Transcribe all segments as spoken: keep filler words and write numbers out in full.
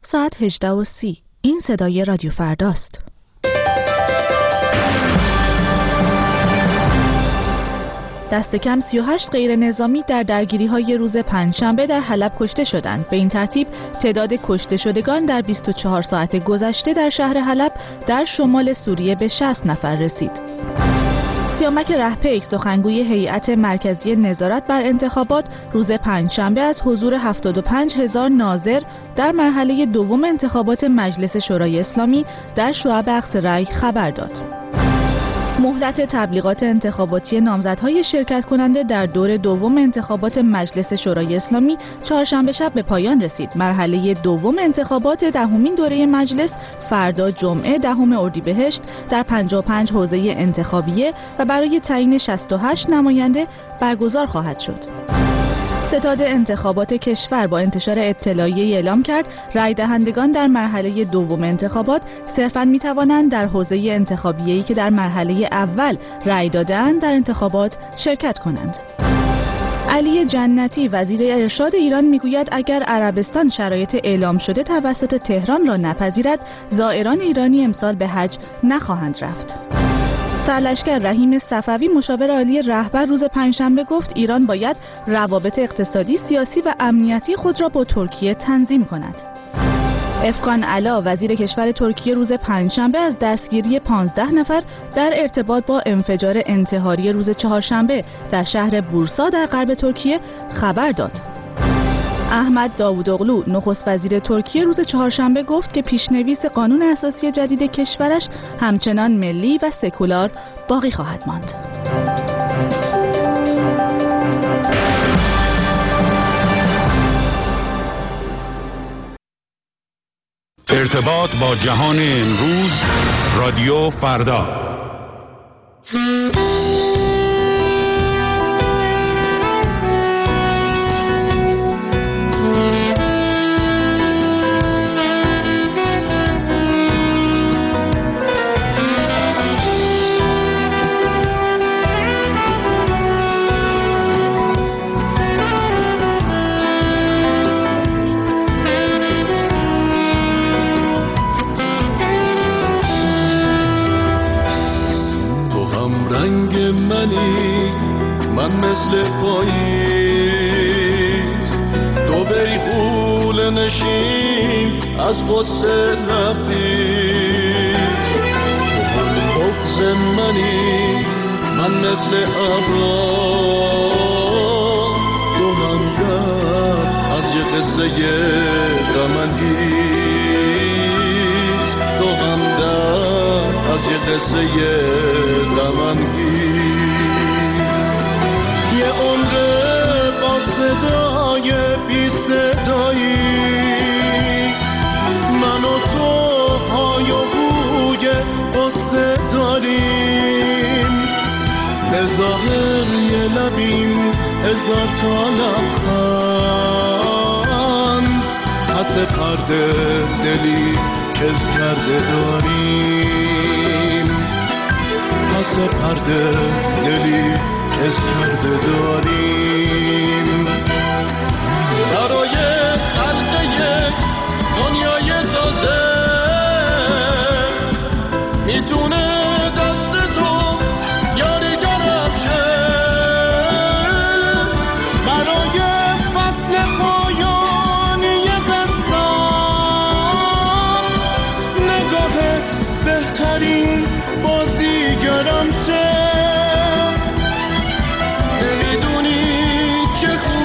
ساعت هجده و سی. این صدای رادیو فرداست. دست کم سی و هشت غیر نظامی در درگیری‌های روز پنجشنبه در حلب کشته شدند. به این ترتیب تعداد کشته شدگان در بیست و چهار ساعت گذشته در شهر حلب در شمال سوریه به شصت نفر رسید. سیامک رهپیک، سخنگوی هیئت مرکزی نظارت بر انتخابات، روز پنجشنبه از حضور هفتاد و پنج هزار ناظر در مرحله دوم انتخابات مجلس شورای اسلامی در شعب اقصی رأی خبر داد. مهلت تبلیغات انتخاباتی نامزدهای شرکت کننده در دور دوم انتخابات مجلس شورای اسلامی چهارشنبه شب به پایان رسید. مرحله دوم انتخابات دهمین دوره مجلس فردا جمعه دهم اردیبهشت در پنجاه و پنج حوزه انتخابیه و برای تعیین شصت و هشت نماینده برگزار خواهد شد. ستاد انتخابات کشور با انتشار اطلاعیه‌ای اعلام کرد رای دهندگان در مرحله دوم انتخابات صرفاً می‌توانند در حوزه انتخابیه‌ای که در مرحله اول رای داده‌اند در انتخابات شرکت کنند. علی جنتی، وزیر ارشاد ایران، میگوید اگر عربستان شرایط اعلام شده توسط تهران را نپذیرد، زائران ایرانی امسال به حج نخواهند رفت. سرلشکر رحیم صفوی، مشاور عالی رهبر، روز پنجشنبه گفت ایران باید روابط اقتصادی، سیاسی و امنیتی خود را با ترکیه تنظیم کند. افغان علا، وزیر کشور ترکیه، روز پنجشنبه از دستگیری پانزده نفر در ارتباط با انفجار انتحاری روز چهارشنبه در شهر بورسا در غرب ترکیه خبر داد. احمد داوودوغلو، نخست وزیر ترکیه، روز چهارشنبه گفت که پیشنویس قانون اساسی جدید کشورش همچنان ملی و سکولار باقی خواهد ماند. ارتباط با جهان امروز، رادیو فردا. من مثل پاییز دو بیغول نشین از غصه لبریز بغض منی من مثل ابرام دو همدم از یه قصه غم‌انگیز دو همدم از یه قصه غم‌انگیز یه عمره با صدای بی صدایی من و تو های و بوی قصه داریم به ظاهر یه لبیم هزار تا لبخند پس پرده دلی کز کرده داریم پس پرده دلی کز کرده داریم برای خلق یک دنیای تازه میتونه دست تو یاریگرم شه برای فصل پایانی قصه نگاهت بهترین بازیگرم شه چه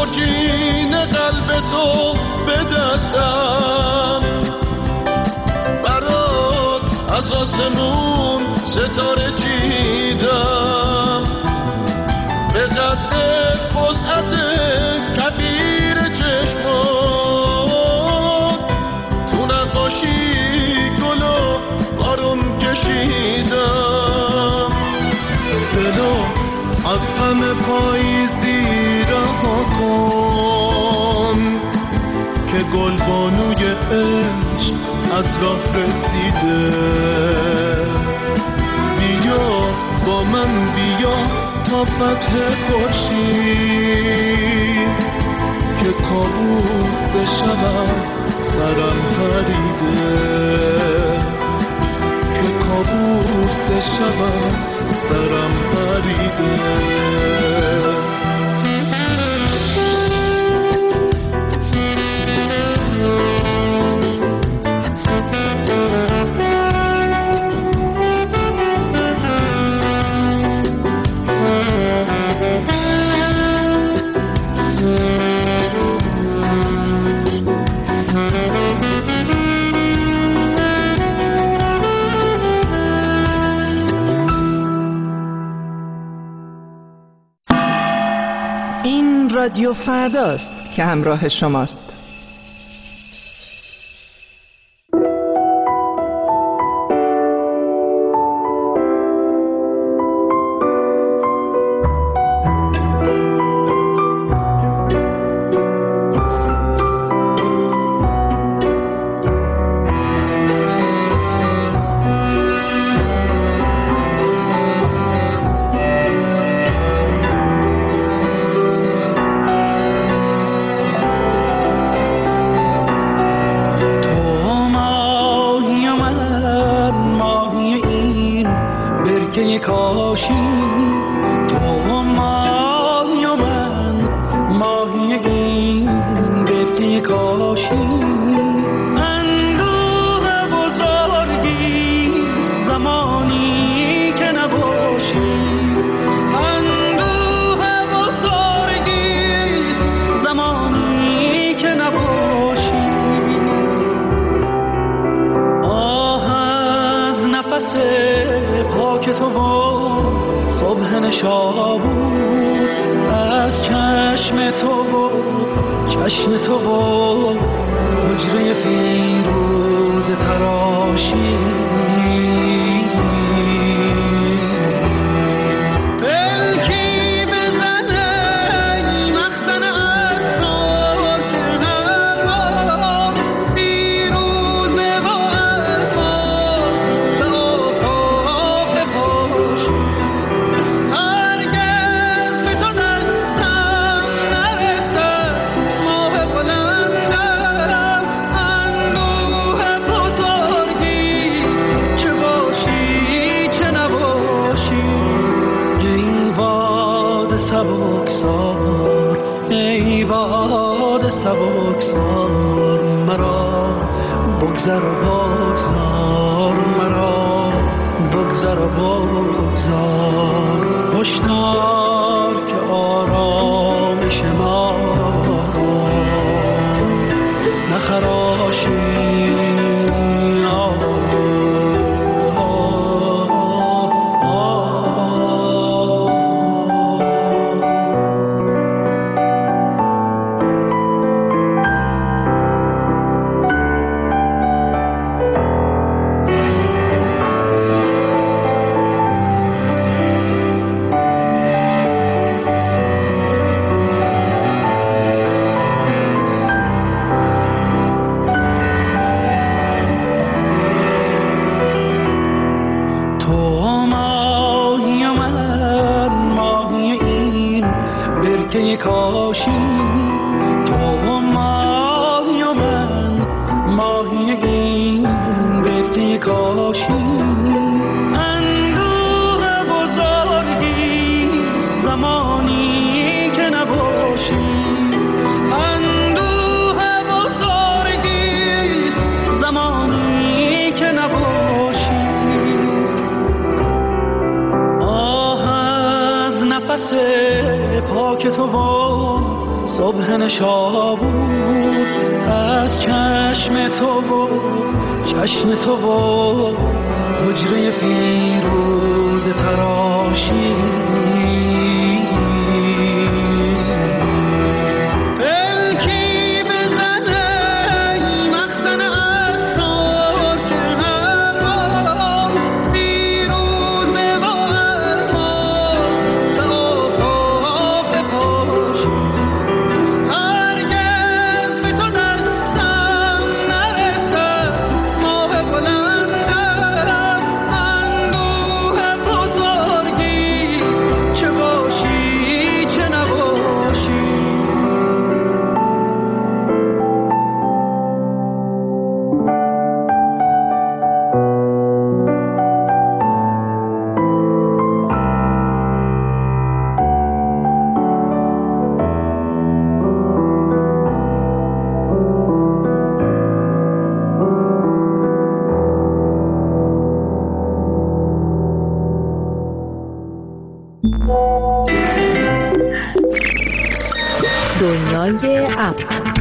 گرجین قلب تو به دستم، برات از آسمون ستاره چیدم، به قد وسعت کبیر چشمات تو نقاشی گل و بارون کشیدم. دلو از غم پاییزی رها کن که گلبانوی عشق از راه رسیده. بیا با من بیا تا فتح خورشید که کابوس شب از سرم پریده، که کابوس شب از سرم پریده. رادیو فرداست که همراه شماست. پاک تو و صبح نشابور از چشم تو و چشم تو و حجره فیروز تراشی دنیای اپ.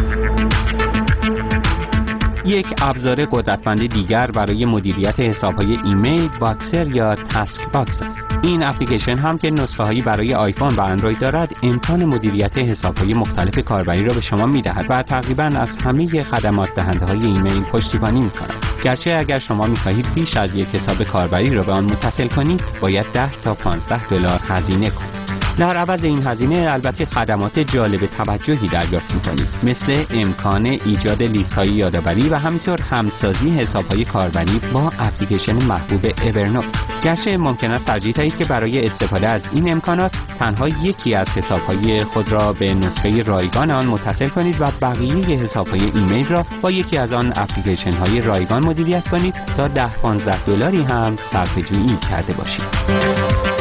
یک ابزار قدرتمند دیگر برای مدیریت حساب‌های ایمیل باکسر یا تاسک باکس است. این اپلیکیشن هم که نسخه‌هایی برای آیفون و اندروید دارد، امکان مدیریت حساب‌های مختلف کاربری را به شما می‌دهد و تقریباً از همه خدمات دهنده‌های ایمیل پشتیبانی می‌کند. گرچه اگر شما می‌خواهید بیش از یک حساب کاربری را به آن متصل کنید، باید ده تا پانزده دلار هزینه کنید. در عوض این هزینه البته خدمات جالب توجهی دریافت می‌کنید، مثل امکان ایجاد لیست‌های یادآوری و همینطور همسازی حساب‌های کاربری با اپلیکیشن محبوب اورنوت. گرچه ممکن است ترجیح دهید که برای استفاده از این امکانات تنها یکی از حساب‌های خود را به نسخه رایگان آن متصل کنید و بقیه حساب‌های ایمیل را با یکی از آن اپلیکیشن‌های رایگان مدیریت کنید تا ده تا پانزده دلاری هم صرفه‌جویی کرده باشید.